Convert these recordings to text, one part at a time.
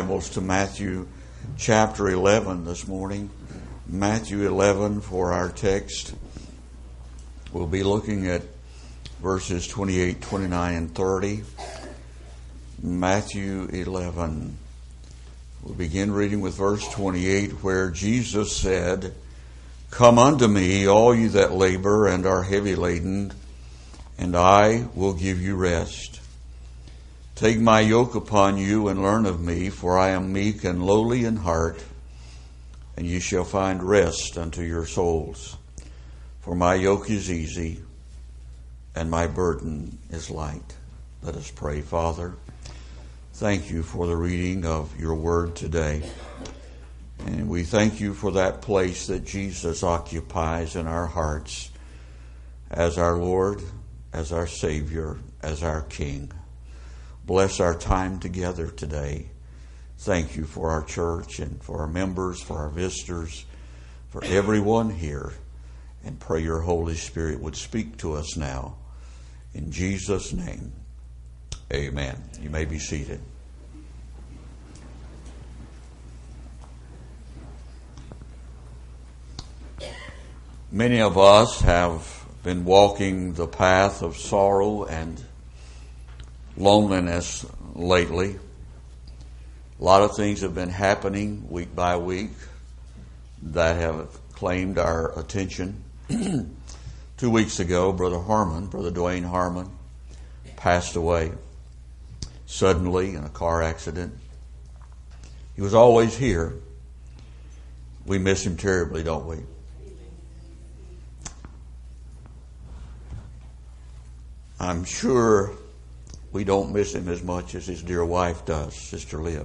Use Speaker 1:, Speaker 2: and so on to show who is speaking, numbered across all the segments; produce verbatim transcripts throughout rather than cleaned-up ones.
Speaker 1: Bibles to Matthew chapter eleven this morning. Matthew eleven for our text. We'll be looking at verses twenty-eight, twenty-nine, and thirty. Matthew eleven. We'll begin reading with verse twenty-eight, where Jesus said, "Come unto me, all you that labor and are heavy laden, and I will give you rest. Take my yoke upon you and learn of me, for I am meek and lowly in heart, and ye shall find rest unto your souls. For my yoke is easy, and my burden is light." Let us pray. Father, thank you for the reading of your word today. And we thank you for that place that Jesus occupies in our hearts as our Lord, as our Savior, as our King. Bless our time together today. Thank you for our church and for our members, for our visitors, for everyone here. And pray your Holy Spirit would speak to us now. In Jesus' name, amen. You may be seated. Many of us have been walking the path of sorrow and loneliness lately. A lot of things have been happening week by week that have claimed our attention. Two weeks ago, Brother Harmon, Brother Dwayne Harmon, passed away suddenly in a car accident. He was always here. We miss him terribly, don't we? I'm sure we don't miss him as much as his dear wife does, Sister Lib.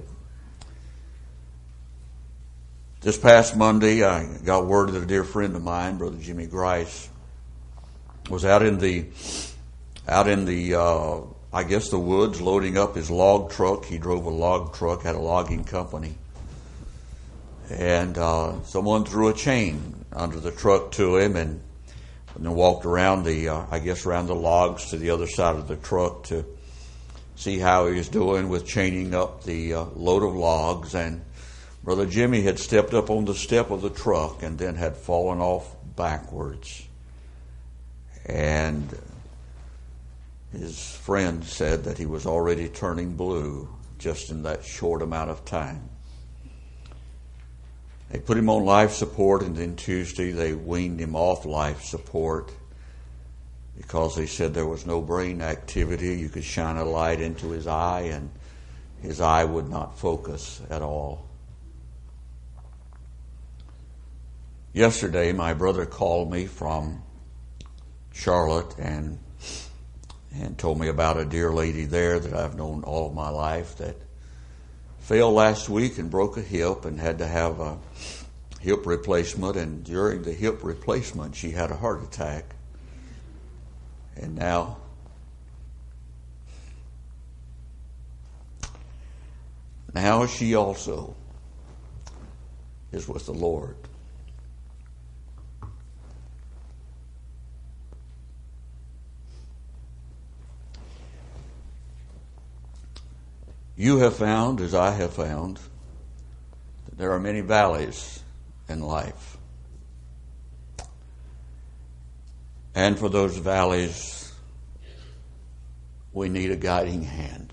Speaker 1: This past Monday, I got word that a dear friend of mine, Brother Jimmy Grice, was out in the, out in the, uh, I guess the woods, loading up his log truck. He drove a log truck, had a logging company. And uh, someone threw a chain under the truck to him and, and then walked around the, uh, I guess around the logs to the other side of the truck to see how he was doing with chaining up the uh, load of logs. And Brother Jimmy had stepped up on the step of the truck and then had fallen off backwards. And his friend said that he was already turning blue just in that short amount of time. They put him on life support, and then Tuesday they weaned him off life support because they said there was no brain activity. You could shine a light into his eye and his eye would not focus at all. Yesterday, my brother called me from Charlotte and and told me about a dear lady there that I've known all of my life that fell last week and broke a hip and had to have a hip replacement. And during the hip replacement, she had a heart attack. And now, now she also is with the Lord. You have found, as I have found, that there are many valleys in life. And for those valleys, we need a guiding hand.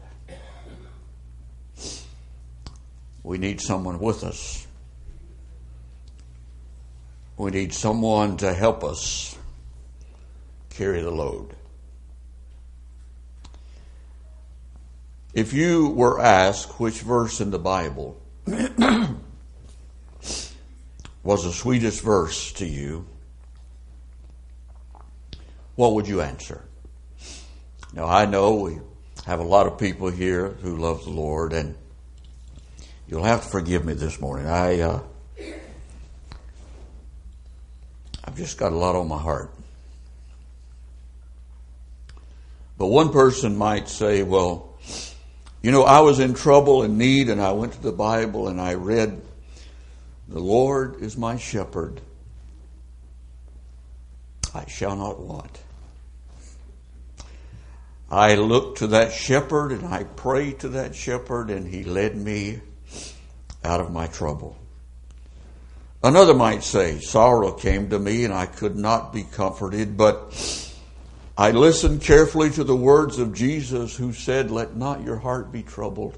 Speaker 1: We need someone with us. We need someone to help us carry the load. If you were asked which verse in the Bible was the sweetest verse to you, what would you answer? Now, I know we have a lot of people here who love the Lord, and you'll have to forgive me this morning. I, uh, I've just got a lot on my heart. But one person might say, well, you know, I was in trouble and need, and I went to the Bible and I read, "The Lord is my shepherd. I shall not want." I looked to that shepherd and I prayed to that shepherd, and he led me out of my trouble. Another might say, sorrow came to me and I could not be comforted, but I listened carefully to the words of Jesus who said, let not your heart be troubled.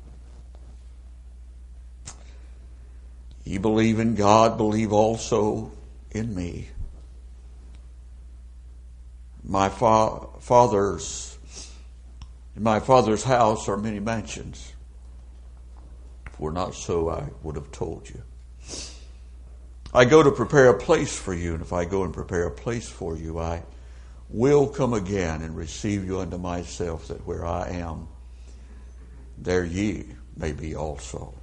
Speaker 1: Ye believe in God, believe also in me. My fa- father's, in my Father's house are many mansions. If it were not so, I would have told you. I go to prepare a place for you, and if I go and prepare a place for you, I will come again and receive you unto myself, that where I am, there ye may be also.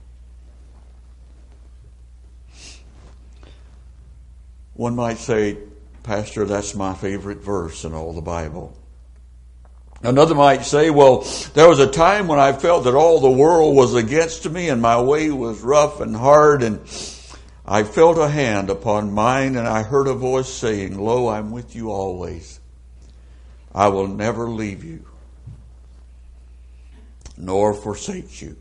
Speaker 1: One might say, Pastor, that's my favorite verse in all the Bible. Another might say, well, there was a time when I felt that all the world was against me and my way was rough and hard, and I felt a hand upon mine, and I heard a voice saying, lo, I'm with you always. I will never leave you, nor forsake you.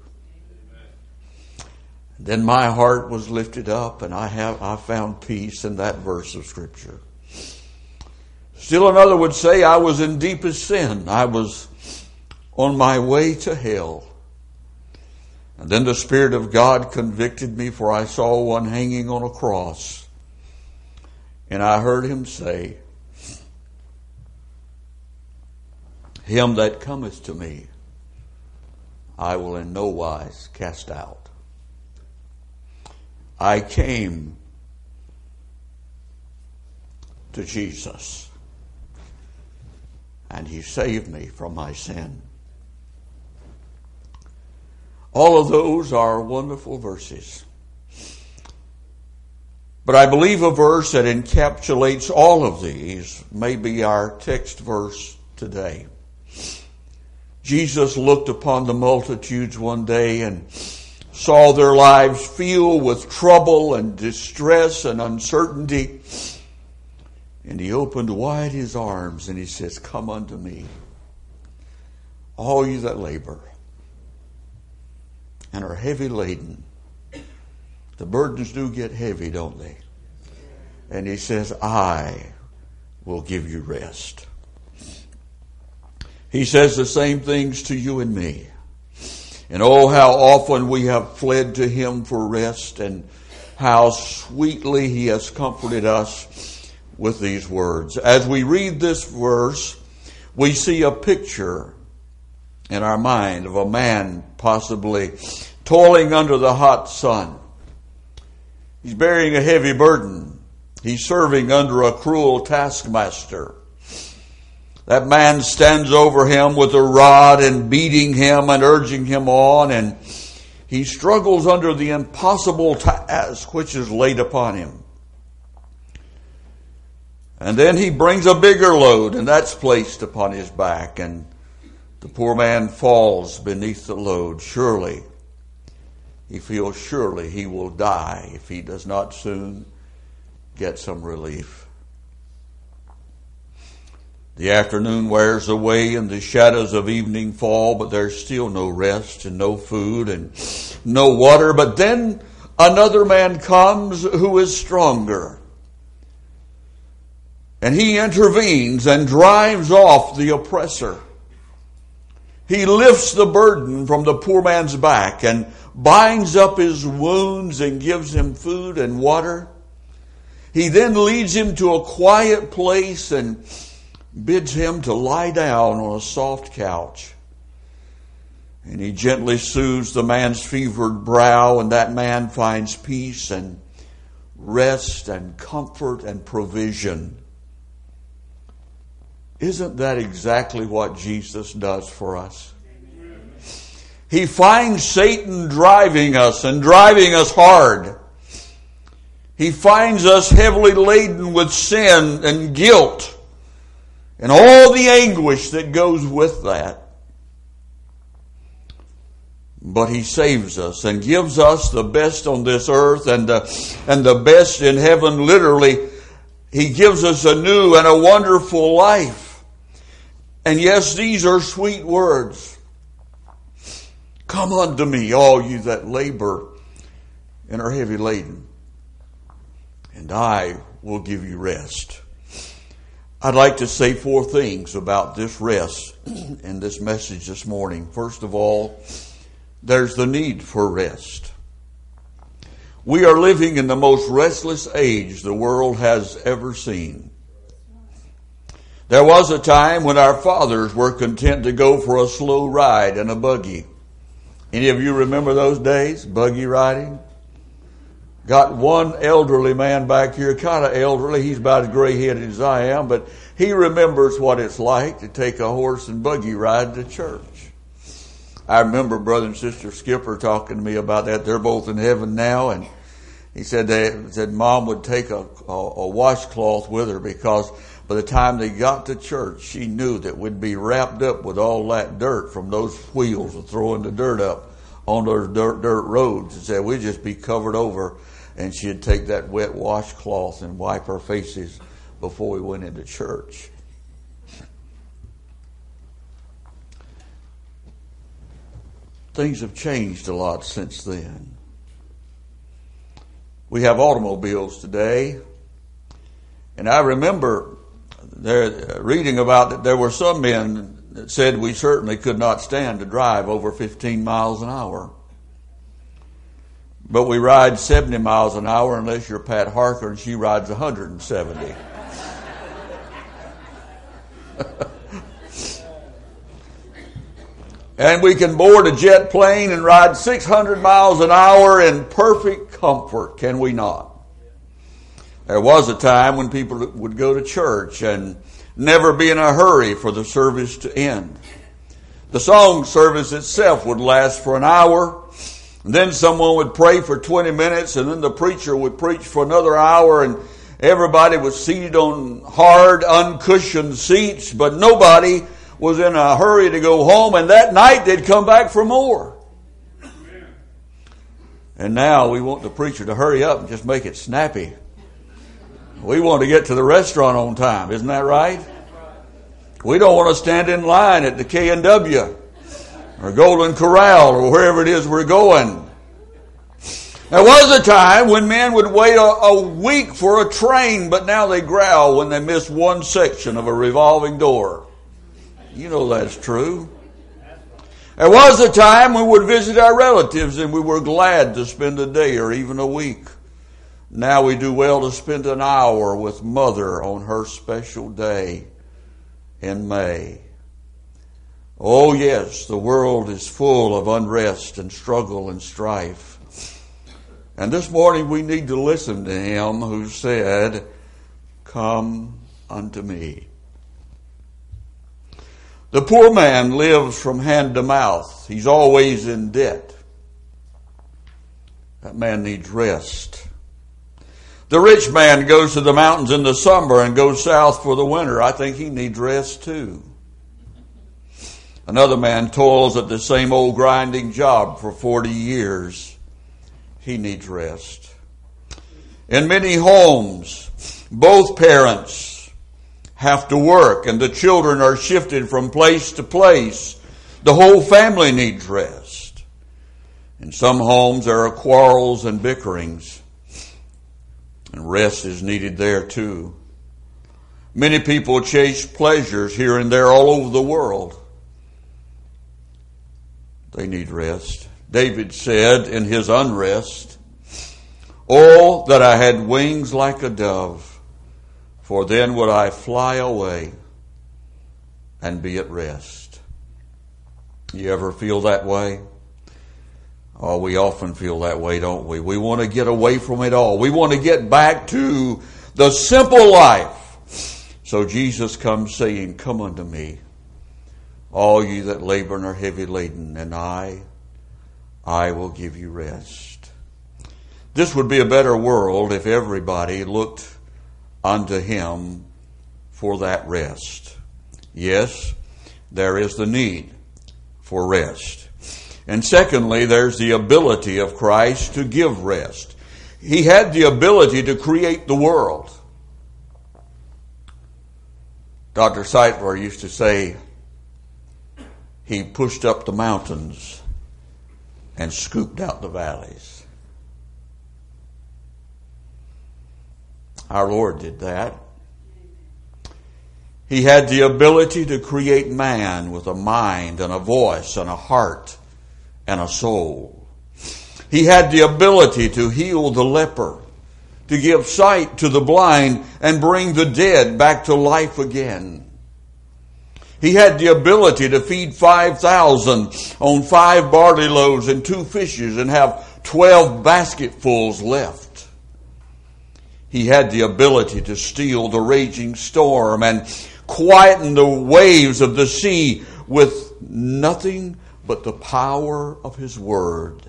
Speaker 1: Then my heart was lifted up, and I have I found peace in that verse of Scripture. Still another would say I was in deepest sin. I was on my way to hell. And then the Spirit of God convicted me, for I saw one hanging on a cross. And I heard him say, him that cometh to me, I will in no wise cast out. I came to Jesus, and he saved me from my sin. All of those are wonderful verses. But I believe a verse that encapsulates all of these may be our text verse today. Jesus looked upon the multitudes one day and saw their lives filled with trouble and distress and uncertainty. And he opened wide his arms and he says, come unto me, all you that labor and are heavy laden. The burdens do get heavy, don't they? And he says, I will give you rest. He says the same things to you and me. And oh, how often we have fled to him for rest, and how sweetly he has comforted us with these words. As we read this verse, we see a picture in our mind of a man possibly toiling under the hot sun. He's bearing a heavy burden. He's serving under a cruel taskmaster. That man stands over him with a rod and beating him and urging him on, and he struggles under the impossible task which is laid upon him. And then he brings a bigger load, and that's placed upon his back, and the poor man falls beneath the load. Surely, he feels surely he will die if he does not soon get some relief. The afternoon wears away and the shadows of evening fall, but there's still no rest and no food and no water. But then another man comes who is stronger. And he intervenes and drives off the oppressor. He lifts the burden from the poor man's back and binds up his wounds and gives him food and water. He then leads him to a quiet place and bids him to lie down on a soft couch. And he gently soothes the man's fevered brow, and that man finds peace and rest and comfort and provision. Isn't that exactly what Jesus does for us? He finds Satan driving us and driving us hard. He finds us heavily laden with sin and guilt and all the anguish that goes with that. But he saves us and gives us the best on this earth and the, and the best in heaven. Literally, he gives us a new and a wonderful life. And yes, these are sweet words. Come unto me, all you that labor and are heavy laden, and I will give you rest. I'd like to say four things about this rest in this message this morning. First of all, there's the need for rest. We are living in the most restless age the world has ever seen. There was a time when our fathers were content to go for a slow ride in a buggy. Any of you remember those days, buggy riding? Got one elderly man back here, kind of elderly. He's about as gray-headed as I am, but he remembers what it's like to take a horse and buggy ride to church. I remember Brother and Sister Skipper talking to me about that. They're both in heaven now, and he said they said Mom would take a, a, a washcloth with her because by the time they got to church, she knew that we'd be wrapped up with all that dirt from those wheels of throwing the dirt up on those dirt, dirt roads. And said we'd just be covered over, and she'd take that wet washcloth and wipe our faces before we went into church. Things have changed a lot since then. We have automobiles today, and I remember there, reading about that there were some men that said we certainly could not stand to drive over fifteen miles an hour. But we ride seventy miles an hour unless you're Pat Harker and she rides one hundred seventy. And we can board a jet plane and ride six hundred miles an hour in perfect comfort, can we not? There was a time when people would go to church and never be in a hurry for the service to end. The song service itself would last for an hour, and then someone would pray for twenty minutes, and then the preacher would preach for another hour, and everybody was seated on hard, uncushioned seats, but nobody was in a hurry to go home, and that night they'd come back for more. And now we want the preacher to hurry up and just make it snappy. We want to get to the restaurant on time, isn't that right? We don't want to stand in line at the K and W or Golden Corral or wherever it is we're going. There was a time when men would wait a, a week for a train, but now they growl when they miss one section of a revolving door. You know that's true. There was a time when we would visit our relatives and we were glad to spend a day or even a week. Now we do well to spend an hour with Mother on her special day in May. Oh yes, the world is full of unrest and struggle and strife. And this morning we need to listen to Him who said, "Come unto me." The poor man lives from hand to mouth. He's always in debt. That man needs rest. The rich man goes to the mountains in the summer and goes south for the winter. I think he needs rest too. Another man toils at the same old grinding job for forty years. He needs rest. In many homes, both parents have to work and the children are shifted from place to place. The whole family needs rest. In some homes there are quarrels and bickerings, and rest is needed there too. Many people chase pleasures here and there all over the world. They need rest. David said in his unrest, "Oh, that I had wings like a dove, for then would I fly away and be at rest." You ever feel that way? Oh, we often feel that way, don't we? We want to get away from it all. We want to get back to the simple life. So Jesus comes saying, "Come unto me, all you that labor and are heavy laden, and I, I will give you rest." This would be a better world if everybody looked unto Him for that rest. Yes, there is the need for rest. And secondly, there's the ability of Christ to give rest. He had the ability to create the world. Doctor Seitler used to say He pushed up the mountains and scooped out the valleys. Our Lord did that. He had the ability to create man with a mind and a voice and a heart and a soul. He had the ability to heal the leper, to give sight to the blind, and bring the dead back to life again. He had the ability to feed five thousand on five barley loaves and two fishes and have twelve basketfuls left. He had the ability to still the raging storm and quieten the waves of the sea with nothing but the power of His Word.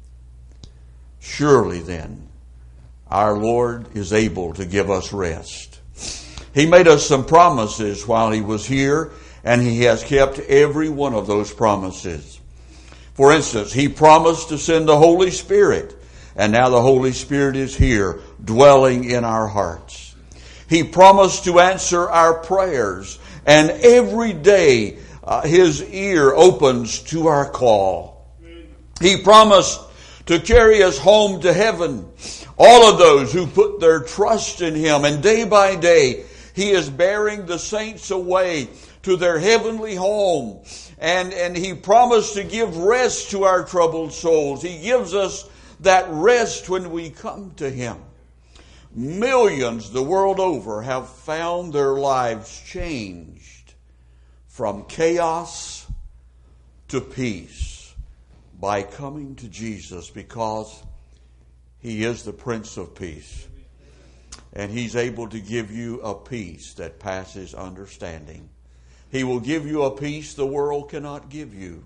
Speaker 1: Surely then, our Lord is able to give us rest. He made us some promises while He was here, and He has kept every one of those promises. For instance, He promised to send the Holy Spirit, and now the Holy Spirit is here, dwelling in our hearts. He promised to answer our prayers, and every day uh, His ear opens to our call. He promised to carry us home to heaven. All of those who put their trust in Him, and day by day He is bearing the saints away to their heavenly home. And, and He promised to give rest to our troubled souls. He gives us that rest when we come to Him. Millions the world over have found their lives changed from chaos to peace by coming to Jesus, because He is the Prince of Peace. And He's able to give you a peace that passes understanding. He will give you a peace the world cannot give you.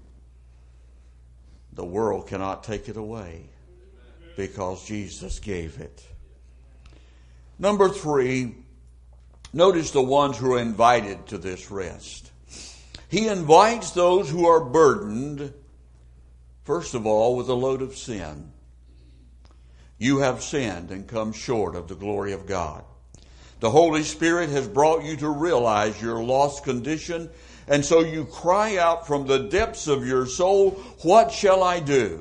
Speaker 1: The world cannot take it away, because Jesus gave it. Number three, notice the ones who are invited to this rest. He invites those who are burdened, first of all, with a load of sin. You have sinned and come short of the glory of God. The Holy Spirit has brought you to realize your lost condition, and so you cry out from the depths of your soul, "What shall I do?"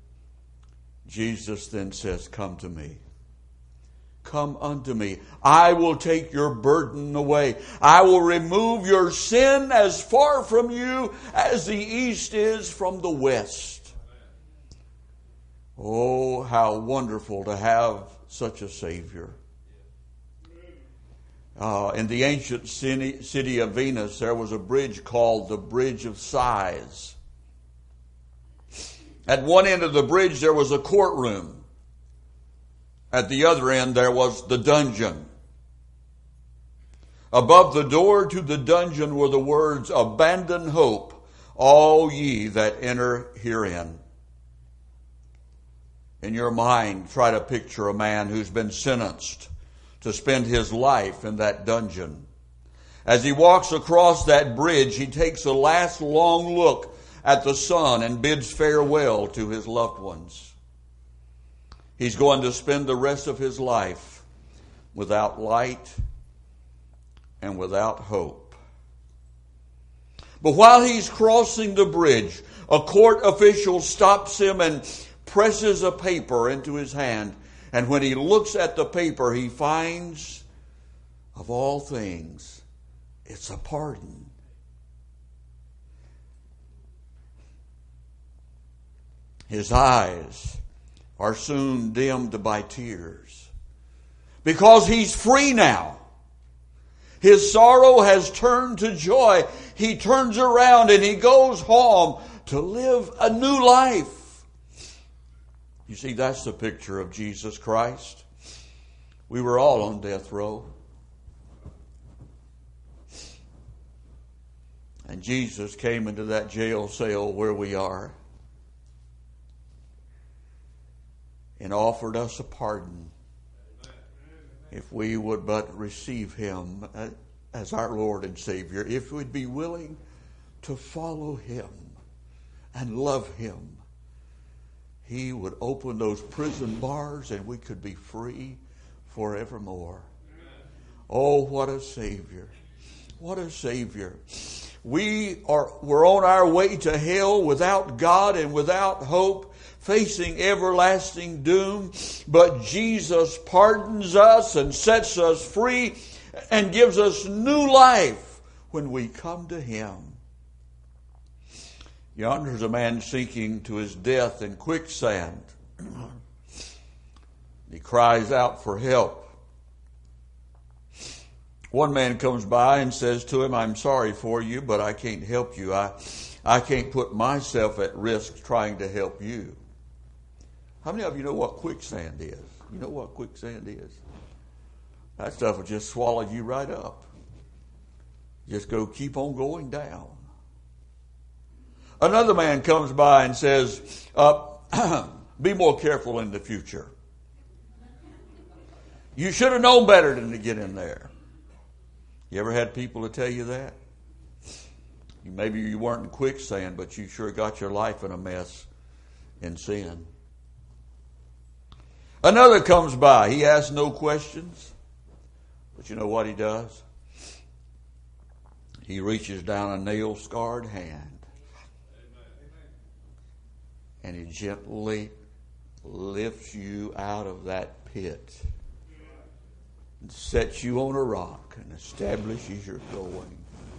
Speaker 1: Jesus then says, "Come to me. Come unto me. I will take your burden away. I will remove your sin as far from you as the east is from the west." Oh, how wonderful to have such a Savior. Uh, in the ancient city, city of Venus, there was a bridge called the Bridge of Sighs. At one end of the bridge, there was a courtroom. At the other end, there was the dungeon. Above the door to the dungeon were the words, "Abandon hope, all ye that enter herein." In your mind, try to picture a man who's been sentenced to spend his life in that dungeon. As he walks across that bridge, he takes a last long look at the sun and bids farewell to his loved ones. He's going to spend the rest of his life without light and without hope. But while he's crossing the bridge, a court official stops him and presses a paper into his hand. And when he looks at the paper, he finds, of all things, it's a pardon. His eyes are soon dimmed by tears, because he's free now. His sorrow has turned to joy. He turns around and he goes home to live a new life. You see, that's the picture of Jesus Christ. We were all on death row. And Jesus came into that jail cell where we are and offered us a pardon if we would but receive Him as our Lord and Savior, if we'd be willing to follow Him and love Him. He would open those prison bars and we could be free forevermore. Oh, what a Savior. What a Savior. We are, we're on our way to hell without God and without hope, facing everlasting doom. But Jesus pardons us and sets us free and gives us new life when we come to Him. Yonder is a man sinking to his death in quicksand. He cries out for help. One man comes by and says to him, I'm sorry for you, but I can't help you. I, I can't put myself at risk trying to help you. How many of you know what quicksand is? You know what quicksand is? That stuff will just swallow you right up. Just go keep on going down. Another man comes by and says, uh, be more careful in the future. You should have known better than to get in there. You ever had people to tell you that? Maybe you weren't in quicksand, but you sure got your life in a mess in sin. Another comes by. He asks no questions. But you know what he does? He reaches down a nail-scarred hand. And He gently lifts you out of that pit and sets you on a rock and establishes your going.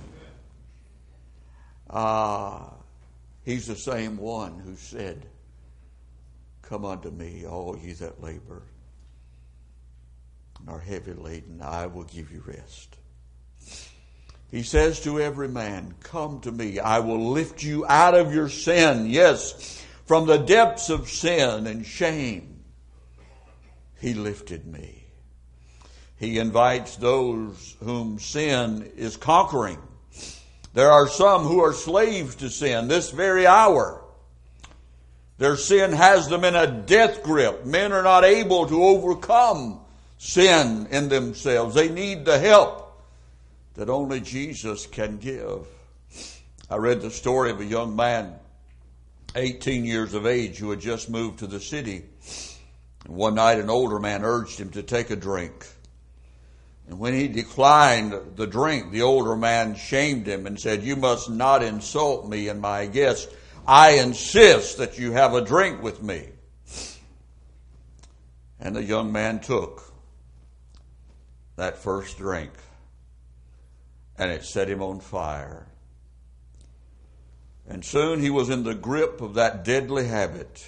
Speaker 1: Ah, He's the same one who said, come unto me, all ye that labor and are heavy laden, I will give you rest. He says to every man, come to me, I will lift you out of your sin. Yes, from the depths of sin and shame, He lifted me. He invites those whom sin is conquering. There are some who are slaves to sin this very hour. Their sin has them in a death grip. Men are not able to overcome sin in themselves. They need the help that only Jesus can give. I read the story of a young man, eighteen years of age, who had just moved to the city. And one night an older man urged him to take a drink. And when he declined the drink, the older man shamed him and said, you must not insult me and my guest. I insist that you have a drink with me. And the young man took that first drink, and it set him on fire. And soon he was in the grip of that deadly habit.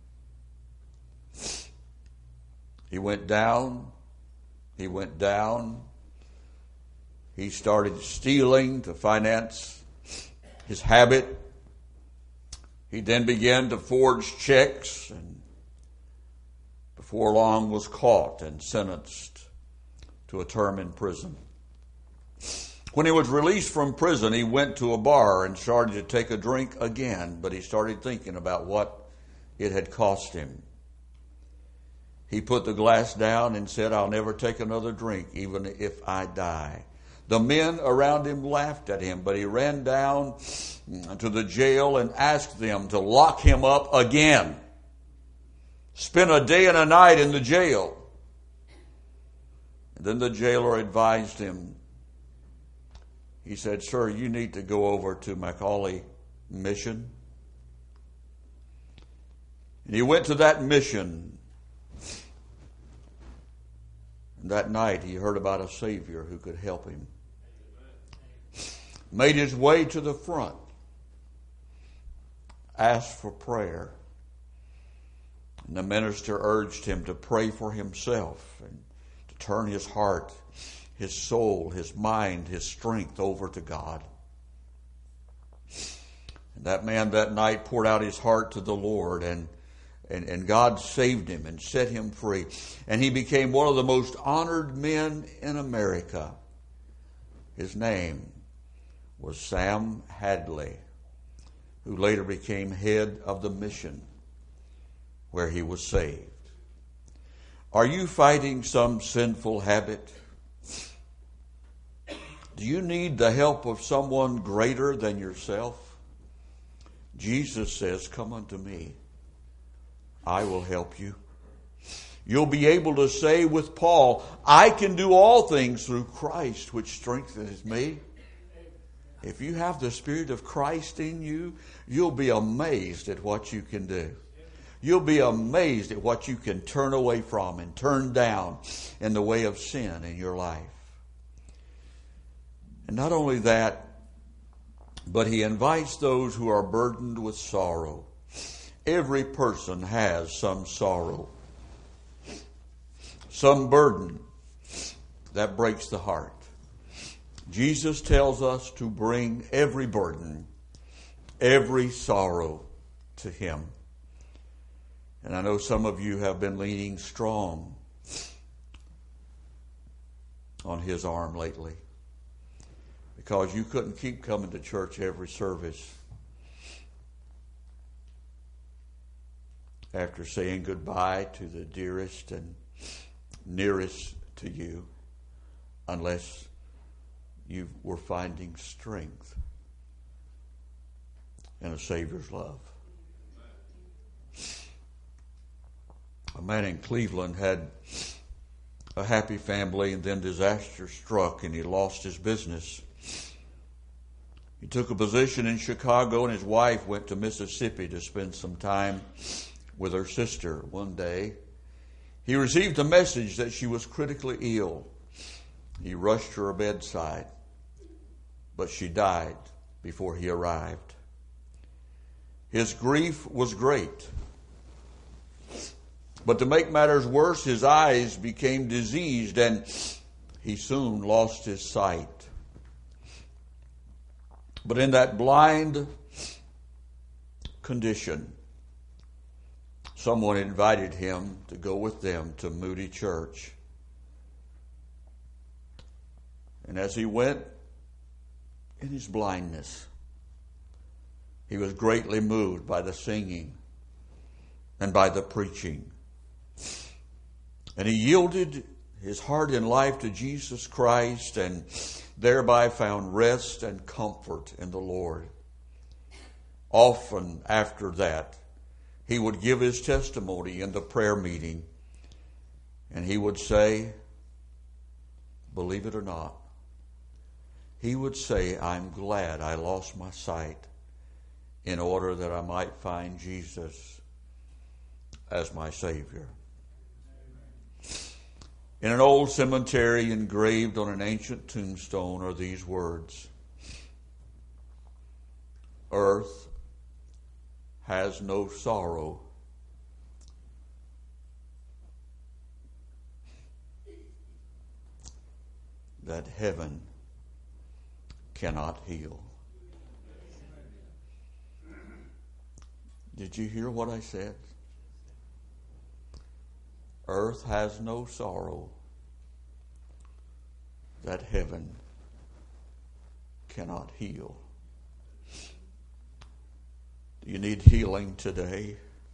Speaker 1: He went down. He went down. He started stealing to finance his habit. He then began to forge checks, and before long was caught and sentenced to a term in prison. When he was released from prison, he went to a bar and started to take a drink again, but he started thinking about what it had cost him. He put the glass down and said, I'll never take another drink, even if I die. The men around him laughed at him, but he ran down to the jail and asked them to lock him up again. Spent a day and a night in the jail. And then the jailer advised him. He said, sir, you need to go over to Macaulay Mission. And he went to that mission. And that night he heard about a Savior who could help him. Made his way to the front. Asked for prayer. And the minister urged him to pray for himself and to turn his heart, his soul, his mind, his strength over to God. And that man that night poured out his heart to the Lord, and, and, and God saved him and set him free. And he became one of the most honored men in America. His name was Sam Hadley, who later became head of the mission where he was saved. Are you fighting some sinful habit? Do you need the help of someone greater than yourself? Jesus says, come unto me. I will help you. You'll be able to say with Paul, I can do all things through Christ, which strengthens me. If you have the Spirit of Christ in you, you'll be amazed at what you can do. You'll be amazed at what you can turn away from and turn down in the way of sin in your life. And not only that, but he invites those who are burdened with sorrow. Every person has some sorrow, some burden that breaks the heart. Jesus tells us to bring every burden, every sorrow to him. And I know some of you have been leaning strong on his arm lately because you couldn't keep coming to church every service after saying goodbye to the dearest and nearest to you unless you were finding strength in a Savior's love. A man in Cleveland had a happy family, and then disaster struck and he lost his business. He took a position in Chicago, and his wife went to Mississippi to spend some time with her sister. One day, he received a message that she was critically ill. He rushed to her bedside, but she died before he arrived. His grief was great. But to make matters worse, his eyes became diseased and he soon lost his sight. But in that blind condition, someone invited him to go with them to Moody Church. And as he went in his blindness, he was greatly moved by the singing and by the preaching. And he yielded his heart and life to Jesus Christ and thereby found rest and comfort in the Lord. Often after that, he would give his testimony in the prayer meeting, and he would say, believe it or not, he would say, I'm glad I lost my sight in order that I might find Jesus as my Savior. In an old cemetery engraved on an ancient tombstone are these words: earth has no sorrow that heaven cannot heal. Did you hear what I said? Earth has no sorrow that heaven cannot heal. Do you need healing today?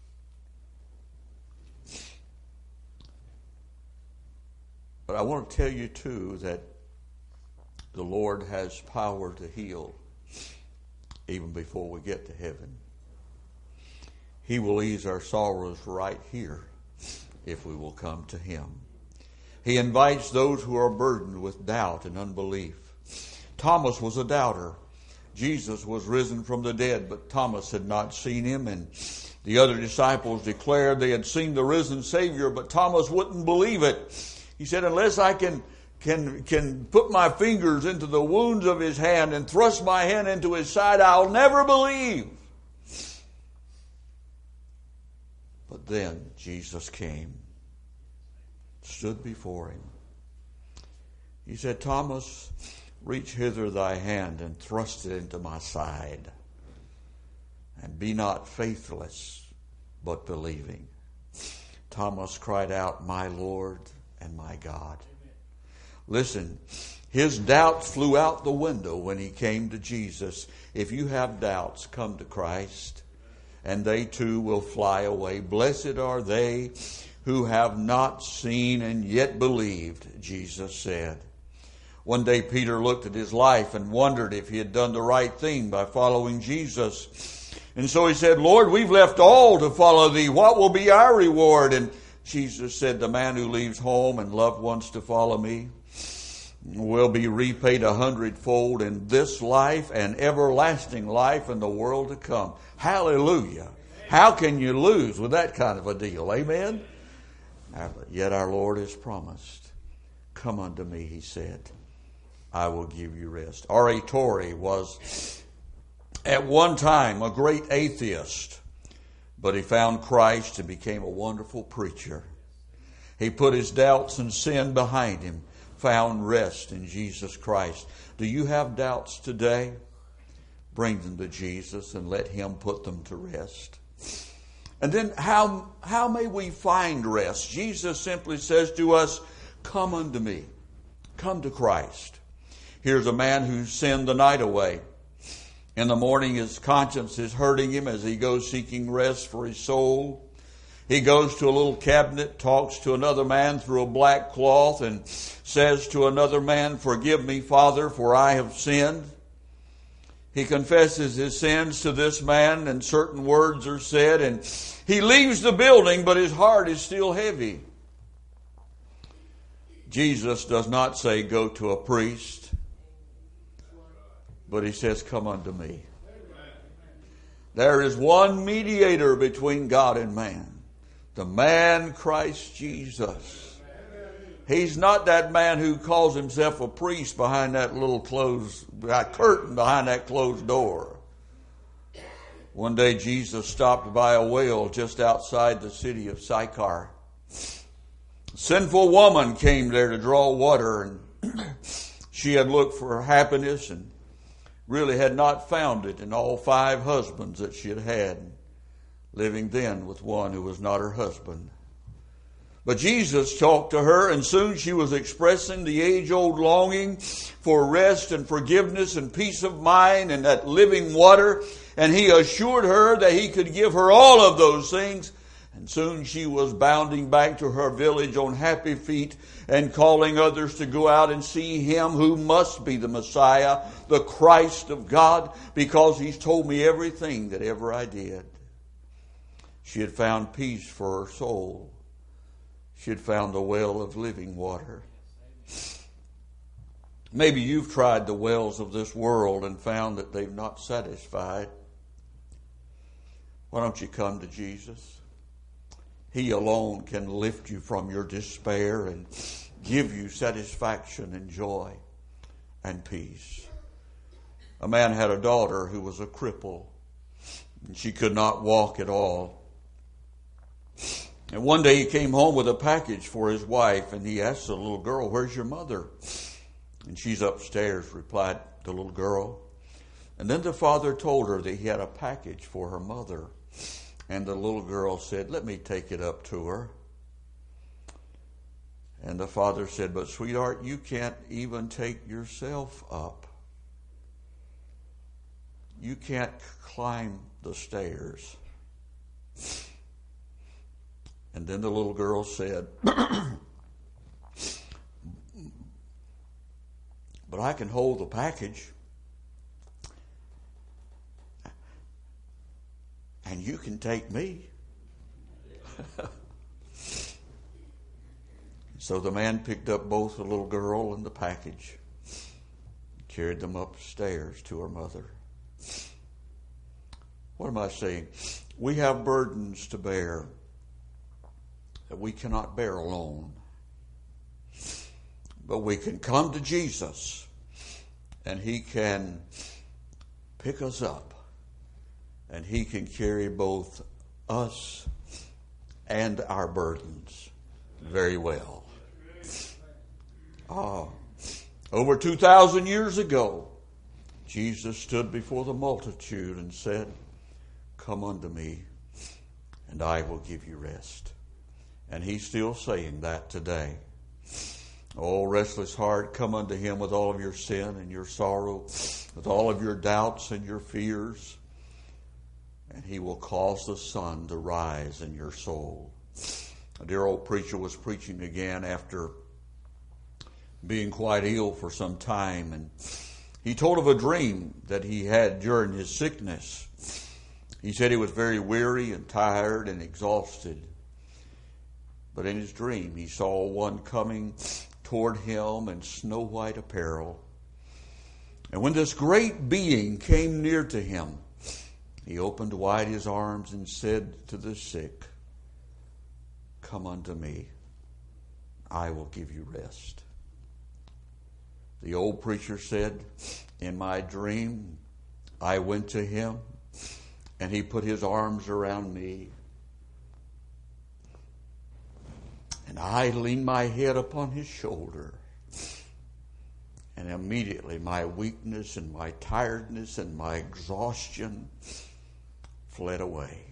Speaker 1: But I want to tell you too that the Lord has power to heal even before we get to heaven. He will ease our sorrows right here if we will come to him. He invites those who are burdened with doubt and unbelief. Thomas was a doubter. Jesus was risen from the dead, but Thomas had not seen him, and the other disciples declared they had seen the risen Savior, but Thomas wouldn't believe it. He said, unless I can, can, can put my fingers into the wounds of his hand and thrust my hand into his side, I'll never believe. But then Jesus came, stood before him. He said, Thomas, reach hither thy hand and thrust it into my side, and be not faithless, but believing. Thomas cried out, my Lord and my God. Listen, his doubts flew out the window when he came to Jesus. If you have doubts, come to Christ, and they too will fly away. Blessed are they who have not seen and yet believed, Jesus said. One day Peter looked at his life and wondered if he had done the right thing by following Jesus. And so he said, Lord, we've left all to follow thee. What will be our reward? And Jesus said, the man who leaves home and loved ones to follow me will be repaid a hundredfold in this life and everlasting life in the world to come. Hallelujah. How can you lose with that kind of a deal? Amen? Yet our Lord has promised, come unto me, he said, I will give you rest. R A Torrey was at one time a great atheist, but he found Christ and became a wonderful preacher. He put his doubts and sin behind him, found rest in Jesus Christ. Do you have doubts today? Bring them to Jesus and let him put them to rest. And then how, how may we find rest? Jesus simply says to us, come unto me. Come to Christ. Here's a man who sinned the night away. In the morning his conscience is hurting him as he goes seeking rest for his soul. He goes to a little cabinet, talks to another man through a black cloth, and says to another man, forgive me, Father, for I have sinned. He confesses his sins to this man, and certain words are said, and he leaves the building, but his heart is still heavy. Jesus does not say, go to a priest, but he says, come unto me. There is one mediator between God and man, the man Christ Jesus. He's not that man who calls himself a priest behind that little closed that curtain behind that closed door. One day Jesus stopped by a well just outside the city of Sychar. A sinful woman came there to draw water, and she had looked for happiness and really had not found it in all five husbands that she had had, living then with one who was not her husband. But Jesus talked to her, and soon she was expressing the age-old longing for rest and forgiveness and peace of mind and that living water. And he assured her that he could give her all of those things. And soon she was bounding back to her village on happy feet and calling others to go out and see him who must be the Messiah, the Christ of God, because he's told me everything that ever I did. She had found peace for her soul. She had found the well of living water. Maybe you've tried the wells of this world and found that they've not satisfied. Why don't you come to Jesus? He alone can lift you from your despair and give you satisfaction and joy and peace. A man had a daughter who was a cripple, and she could not walk at all. And one day he came home with a package for his wife, and he asked the little girl, where's your mother? And she's upstairs, replied the little girl. And then the father told her that he had a package for her mother. And the little girl said, let me take it up to her. And the father said, but sweetheart, you can't even take yourself up. You can't climb the stairs. And then the little girl said, but I can hold the package. And you can take me. So the man picked up both the little girl and the package, carried them upstairs to her mother. What am I saying? We have burdens to bear that we cannot bear alone. But we can come to Jesus, and he can pick us up, and he can carry both us and our burdens very well. Ah, over two thousand years ago, Jesus stood before the multitude and said, come unto me, and I will give you rest. And he's still saying that today. Oh, restless heart, come unto him with all of your sin and your sorrow, with all of your doubts and your fears, and he will cause the sun to rise in your soul. A dear old preacher was preaching again after being quite ill for some time, and he told of a dream that he had during his sickness. He said he was very weary and tired and exhausted. But in his dream, he saw one coming toward him in snow white apparel. And when this great being came near to him, He opened wide his arms and said to the sick, "Come unto me, I will give you rest." The old preacher said, "In my dream, I went to him, and he put his arms around me. And I leaned my head upon his shoulder. And immediately my weakness and my tiredness and my exhaustion fled away."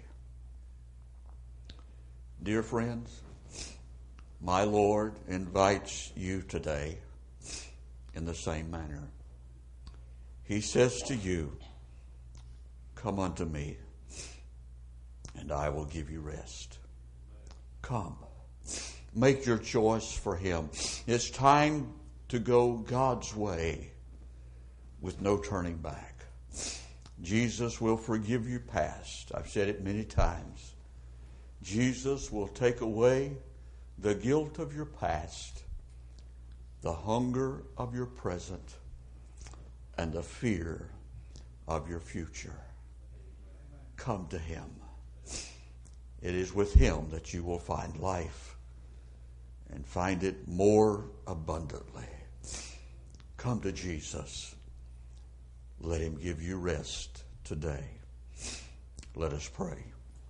Speaker 1: Dear friends, my Lord invites you today in the same manner. He says to you, "Come unto me, and I will give you rest." Come. Make your choice for him. It's time to go God's way with no turning back. Jesus will forgive you past. I've said it many times. Jesus will take away the guilt of your past, the hunger of your present, and the fear of your future. Come to him. It is with him that you will find life and find it more abundantly. Come to Jesus. Let him give you rest today. Let us pray.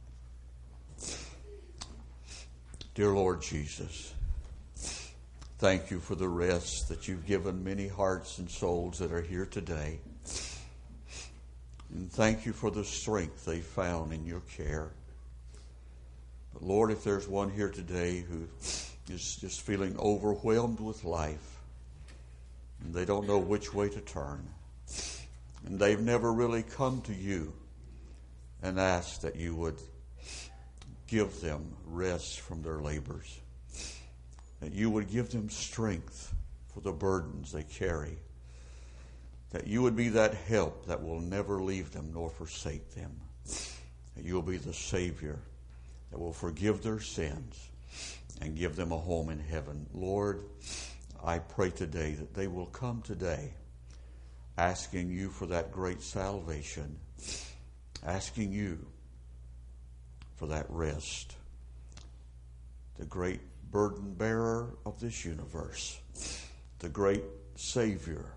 Speaker 1: Dear Lord Jesus, thank you for the rest that you've given many hearts and souls that are here today. And thank you for the strength they found in your care. But Lord, if there's one here today who is just feeling overwhelmed with life, and they don't know which way to turn, and they've never really come to you and asked that you would give them rest from their labors, that you would give them strength for the burdens they carry, that you would be that help that will never leave them nor forsake them, that you will be the Savior that will forgive their sins and give them a home in heaven. Lord, I pray today that they will come today asking you for that great salvation, asking you for that rest, the great burden bearer of this universe, the great Savior,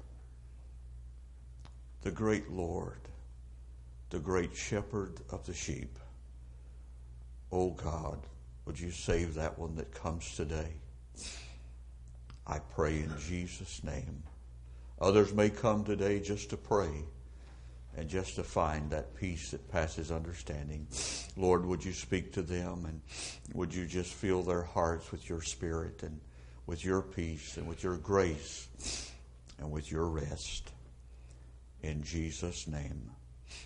Speaker 1: the great Lord, the great shepherd of the sheep. Oh God, would you save that one that comes today? I pray in Jesus' name. Others may come today just to pray and just to find that peace that passes understanding. Lord, would you speak to them, and would you just fill their hearts with your Spirit and with your peace and with your grace and with your rest. In Jesus' name.